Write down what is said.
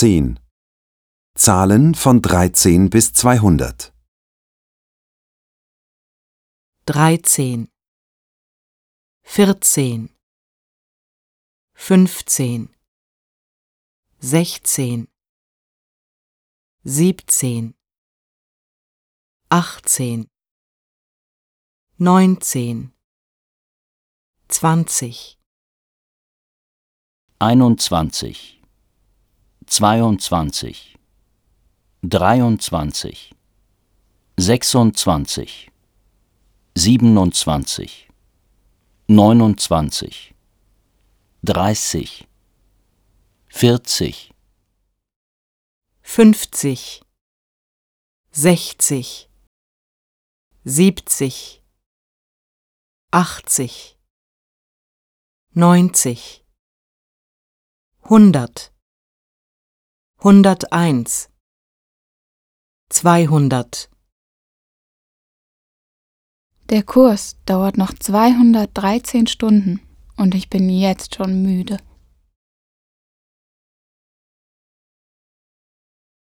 10. Zahlen von 13 bis 200. 13, 14, 15, 16, 17, 18, 19, 20, 21, 22, 23, 26, 27, 29, 30, 40, 50, 60, 70, 80, 90, 100, 101, 200. Der Kurs dauert noch 213 Stunden und ich bin jetzt schon müde.